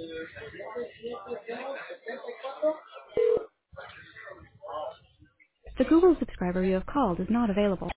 The Google subscriber you have called is not available.